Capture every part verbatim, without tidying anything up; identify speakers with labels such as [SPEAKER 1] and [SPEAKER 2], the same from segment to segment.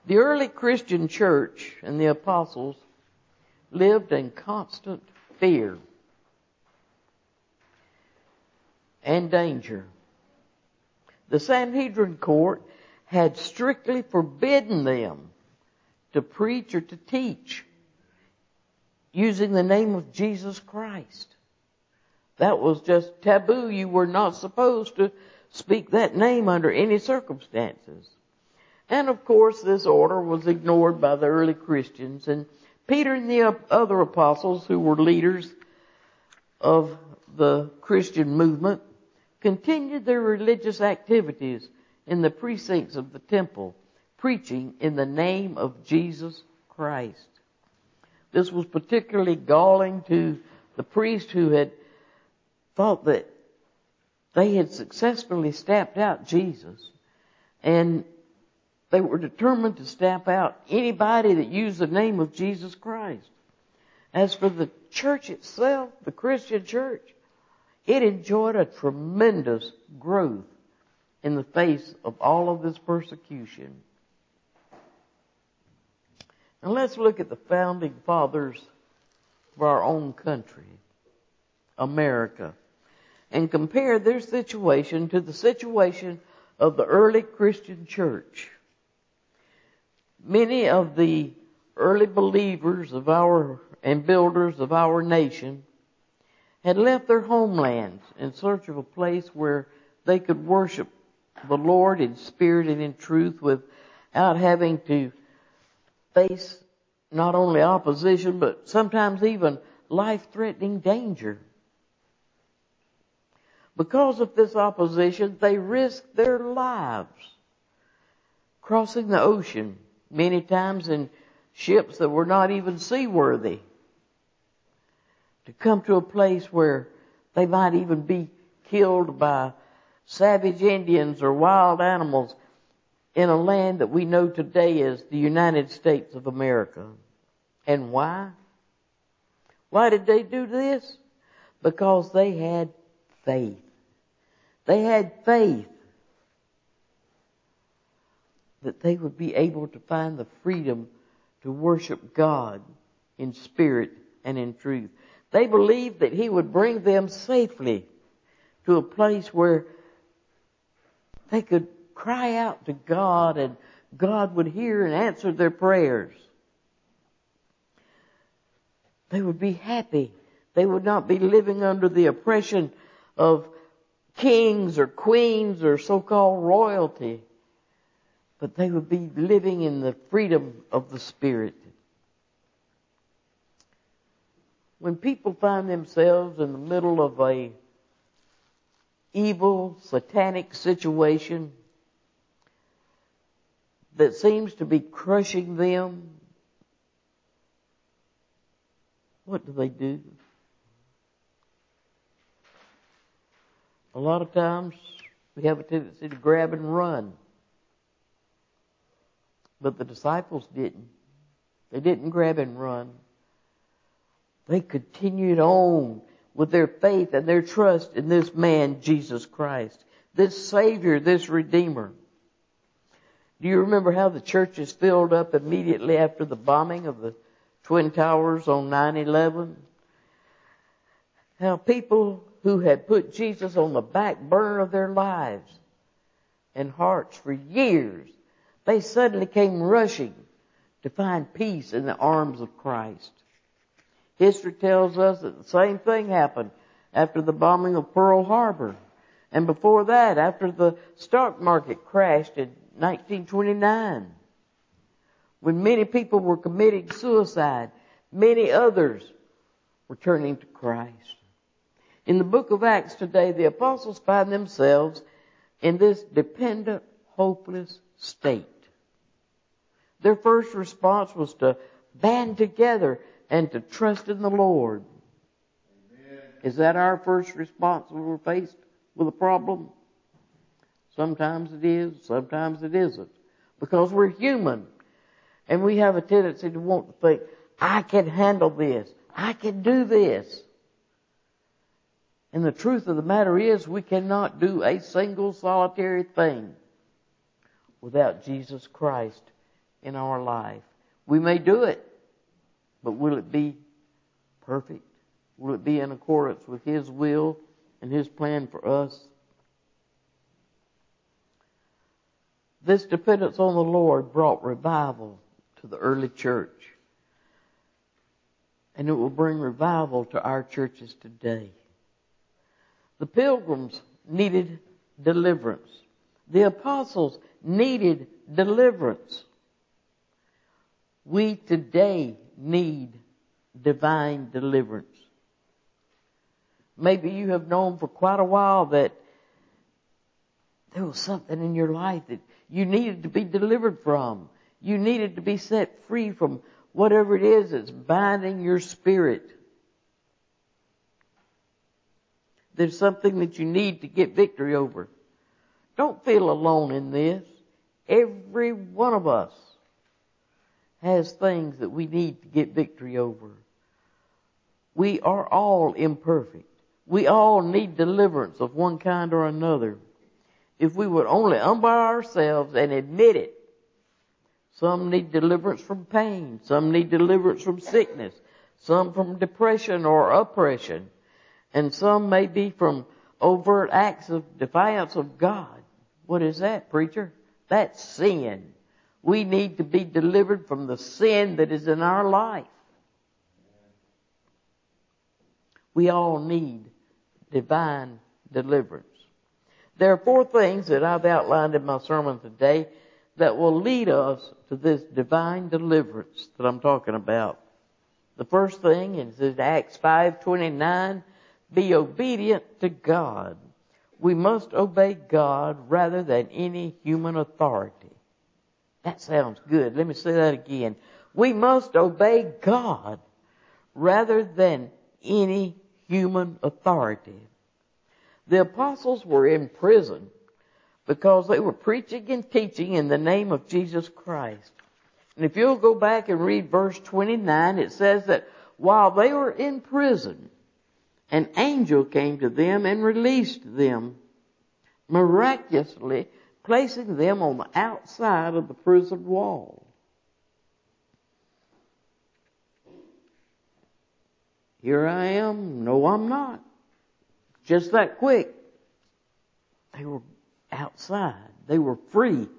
[SPEAKER 1] The early Christian church and the apostles lived in constant fear and danger. The Sanhedrin court had strictly forbidden them to preach or to teach using the name of Jesus Christ. That was just taboo. You were not supposed to speak that name under any circumstances. And of course, this order was ignored by the early Christians. And Peter and the other apostles who were leaders of the Christian movement continued their religious activities in the precincts of the temple, preaching in the name of Jesus Christ. This was particularly galling to the priest who had thought that they had successfully stamped out Jesus, and they were determined to stamp out anybody that used the name of Jesus Christ. As for the church itself, the Christian church, it enjoyed a tremendous growth in the face of all of this persecution. Now let's look at the founding fathers of our own country, America, and compare their situation to the situation of the early Christian church. Many of the early believers of our and builders of our nation had left their homelands in search of a place where they could worship the Lord in spirit and in truth without having to face not only opposition but sometimes even life-threatening danger. Because of this opposition, they risked their lives crossing the ocean, many times in ships that were not even seaworthy, to come to a place where they might even be killed by savage Indians or wild animals in a land that we know today as the United States of America. And why? Why did they do this? Because they had faith. They had faith that they would be able to find the freedom to worship God in spirit and in truth. They believed that He would bring them safely to a place where they could cry out to God and God would hear and answer their prayers. They would be happy. They would not be living under the oppression of kings or queens or so-called royalty, but they would be living in the freedom of the Spirit. When people find themselves in the middle of a evil, satanic situation that seems to be crushing them, what do they do? A lot of times we have a tendency to grab and run. But the disciples didn't. They didn't grab and run. They continued on with their faith and their trust in this man, Jesus Christ, this Savior, this Redeemer. Do you remember how the churches filled up immediately after the bombing of the Twin Towers on nine eleven? How people who had put Jesus on the back burner of their lives and hearts for years, they suddenly came rushing to find peace in the arms of Christ. History tells us that the same thing happened after the bombing of Pearl Harbor. And before that, after the stock market crashed in nineteen twenty-nine. When many people were committing suicide, many others were turning to Christ. In the book of Acts today, the apostles find themselves in this dependent, hopeless state. Their first response was to band together and to trust in the Lord. Amen. Is that our first response when we're faced with a problem? Sometimes it is, sometimes it isn't. Because we're human. And we have a tendency to want to think, I can handle this. I can do this. And the truth of the matter is, we cannot do a single solitary thing without Jesus Christ in our life. We may do it, but will it be perfect? Will it be in accordance with His will and His plan for us? This dependence on the Lord brought revival to the early church. And it will bring revival to our churches today. The pilgrims needed deliverance. The apostles needed deliverance. We today need divine deliverance. Maybe you have known for quite a while that there was something in your life that you needed to be delivered from. You needed to be set free from whatever it is that's binding your spirit. There's something that you need to get victory over. Don't feel alone in this. Every one of us has things that we need to get victory over. We are all imperfect. We all need deliverance of one kind or another. If we would only humble ourselves and admit it. Some need deliverance from pain. Some need deliverance from sickness. Some from depression or oppression. And some may be from overt acts of defiance of God. What is that, preacher? That's sin. We need to be delivered from the sin that is in our life. We all need divine deliverance. There are four things that I've outlined in my sermon today that will lead us to this divine deliverance that I'm talking about. The first thing is in Acts five twenty-nine, be obedient to God. We must obey God rather than any human authority. That sounds good. Let me say that again. We must obey God rather than any human authority. The apostles were in prison because they were preaching and teaching in the name of Jesus Christ. And if you'll go back and read verse twenty-nine, it says that while they were in prison, an angel came to them and released them, miraculously placing them on the outside of the prison wall. Here I am. No, I'm not. Just that quick. They were outside. They were free.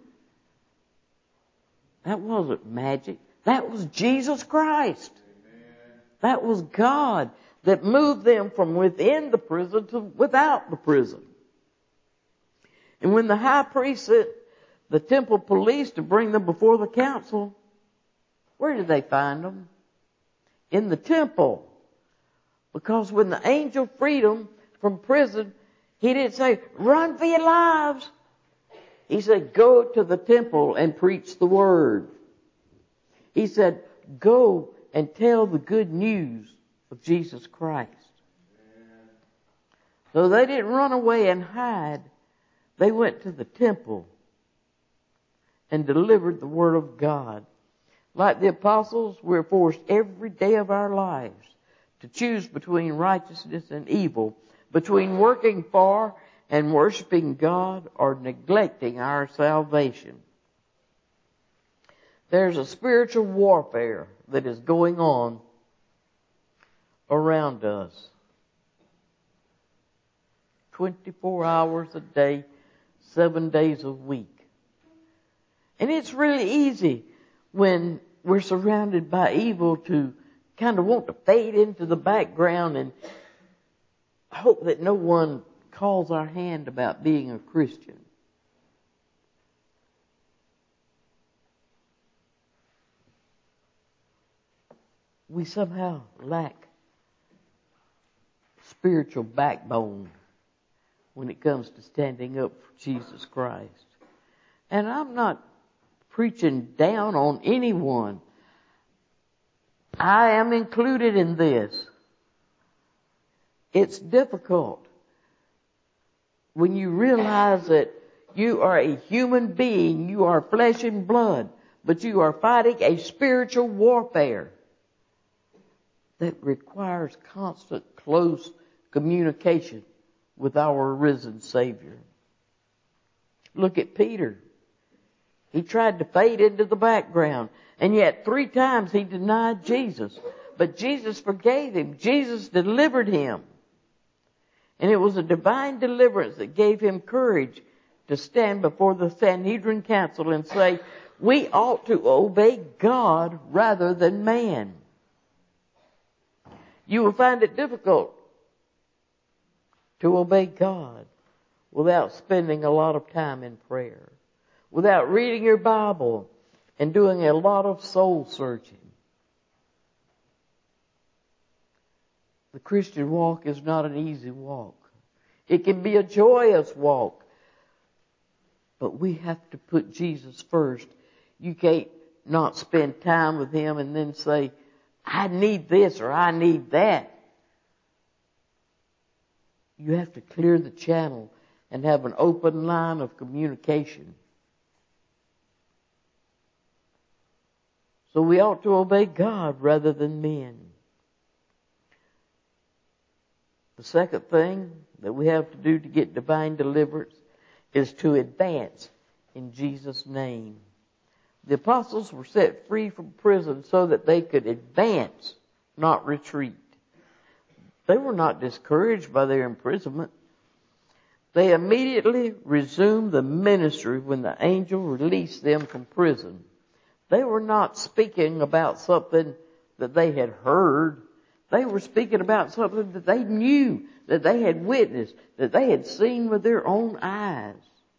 [SPEAKER 1] That wasn't magic. That was Jesus Christ. Amen. That was God that moved them from within the prison to without the prison. And when the high priest sent the temple police to bring them before the council, where did they find them? In the temple. Because when the angel freed them from prison, he didn't say, run for your lives. He said, go to the temple and preach the word. He said, go and tell the good news of Jesus Christ. Amen. So they didn't run away and hide. They went to the temple and delivered the word of God. Like the apostles, we're forced every day of our lives to choose between righteousness and evil, between working for and worshiping God or neglecting our salvation. There's a spiritual warfare that is going on around us. twenty-four hours a day, seven days a week. And it's really easy when we're surrounded by evil to kind of want to fade into the background and hope that no one calls our hand about being a Christian. We somehow lack spiritual backbone when it comes to standing up for Jesus Christ. And I'm not preaching down on anyone. I am included in this. It's difficult when you realize that you are a human being, you are flesh and blood, but you are fighting a spiritual warfare that requires constant, close communication with our risen Savior. Look at Peter. He tried to fade into the background. And yet three times he denied Jesus. But Jesus forgave him. Jesus delivered him. And it was a divine deliverance that gave him courage to stand before the Sanhedrin Council and say, we ought to obey God rather than man. You will find it difficult to obey God without spending a lot of time in prayer, without reading your Bible and doing a lot of soul searching. The Christian walk is not an easy walk. It can be a joyous walk. But we have to put Jesus first. You can't not spend time with Him and then say, I need this or I need that. You have to clear the channel and have an open line of communication. So we ought to obey God rather than men. The second thing that we have to do to get divine deliverance is to advance in Jesus' name. The apostles were set free from prison so that they could advance, not retreat. They were not discouraged by their imprisonment. They immediately resumed the ministry when the angel released them from prison. They were not speaking about something that they had heard. They were speaking about something that they knew, that they had witnessed, that they had seen with their own eyes.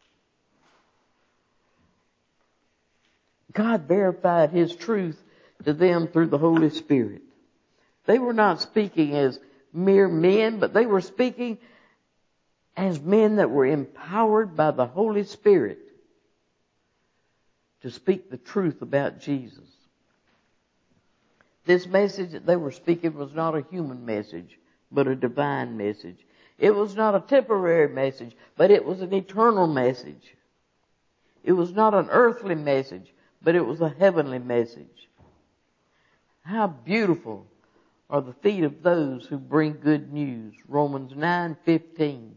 [SPEAKER 1] God verified His truth to them through the Holy Spirit. They were not speaking as mere men, but they were speaking as men that were empowered by the Holy Spirit to speak the truth about Jesus. This message that they were speaking was not a human message, but a divine message. It was not a temporary message, but it was an eternal message. It was not an earthly message, but it was a heavenly message. How beautiful are the feet of those who bring good news. Romans nine fifteen.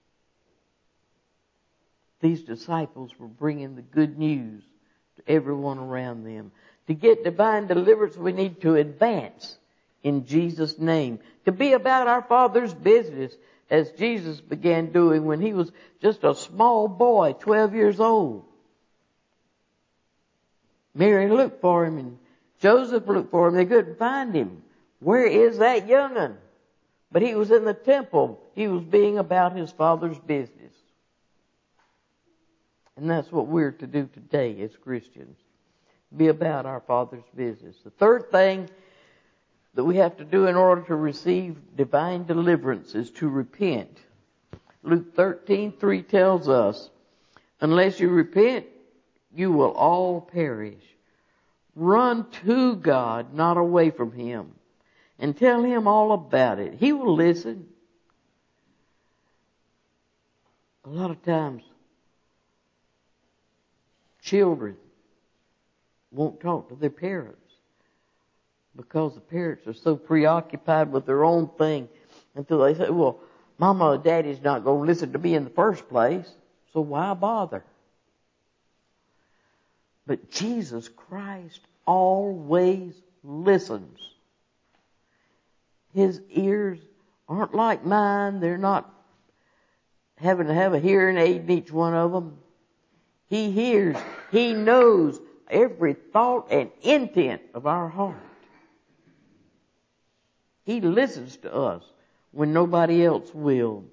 [SPEAKER 1] These disciples were bringing the good news to everyone around them. To get divine deliverance, we need to advance in Jesus' name. To be about our Father's business, as Jesus began doing when He was just a small boy, twelve years old. Mary looked for Him and Joseph looked for Him. They couldn't find Him. Where is that young'un? But He was in the temple. He was being about His Father's business. And that's what we're to do today as Christians. Be about our Father's business. The third thing that we have to do in order to receive divine deliverance is to repent. Luke thirteen three tells us, unless you repent, you will all perish. Run to God, not away from Him, and tell Him all about it. He will listen. A lot of times, children won't talk to their parents because the parents are so preoccupied with their own thing until they say, well, Mama or Daddy's not going to listen to me in the first place, so why bother? But Jesus Christ always listens. His ears aren't like mine. They're not having to have a hearing aid in each one of them. He hears. He knows every thought and intent of our heart. He listens to us when nobody else will.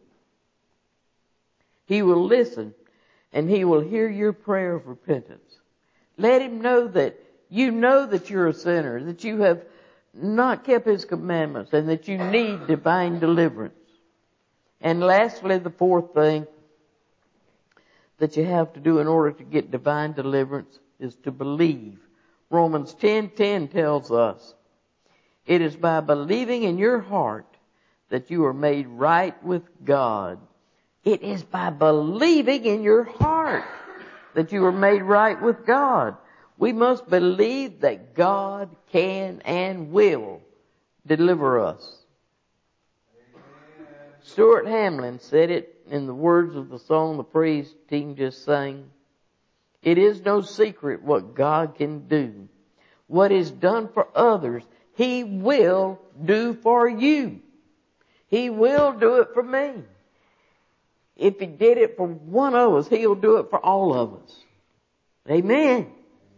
[SPEAKER 1] He will listen and He will hear your prayer of repentance. Let Him know that you know that you're a sinner, that you have not kept His commandments, and that you need divine deliverance. And lastly, the fourth thing that you have to do in order to get divine deliverance is to believe. Romans ten ten tells us, it is by believing in your heart that you are made right with God. It is by believing in your heart that you are made right with God. We must believe that God can and will deliver us. Amen. Stuart Hamlin said it in the words of the song the praise team just sang. It is no secret what God can do. What is done for others, He will do for you. He will do it for me. If He did it for one of us, He'll do it for all of us. Amen.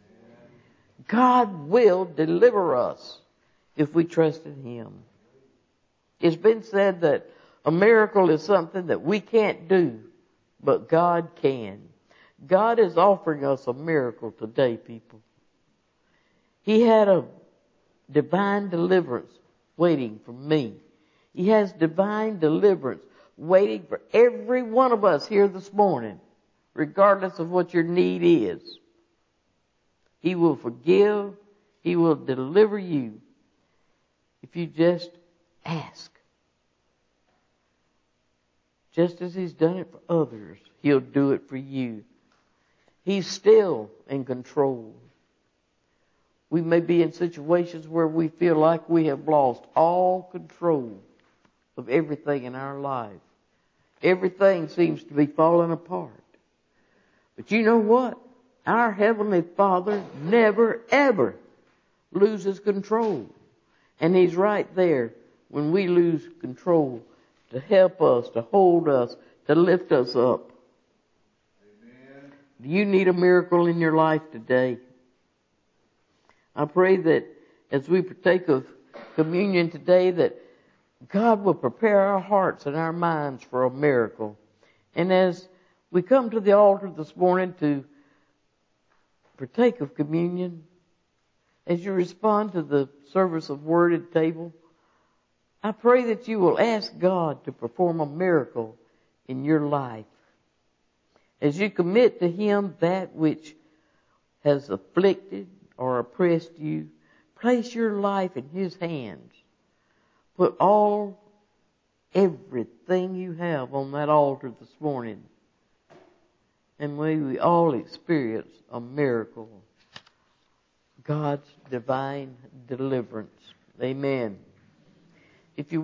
[SPEAKER 1] God will deliver us if we trust in Him. It's been said that a miracle is something that we can't do, but God can. God is offering us a miracle today, people. He had a divine deliverance waiting for me. He has divine deliverance waiting for every one of us here this morning, regardless of what your need is. He will forgive. He will deliver you if you just ask. Just as He's done it for others, He'll do it for you. He's still in control. We may be in situations where we feel like we have lost all control of everything in our life. Everything seems to be falling apart. But you know what? Our Heavenly Father never, ever loses control. And He's right there when we lose control to help us, to hold us, to lift us up. Amen. Do you need a miracle in your life today? I pray that as we partake of communion today, that God will prepare our hearts and our minds for a miracle. And as we come to the altar this morning to partake of communion, as you respond to the service of word at table, I pray that you will ask God to perform a miracle in your life. As you commit to Him that which has afflicted or oppressed you, place your life in His hands. Put all, everything you have on that altar this morning. And may we all experience a miracle. God's divine deliverance. Amen. If you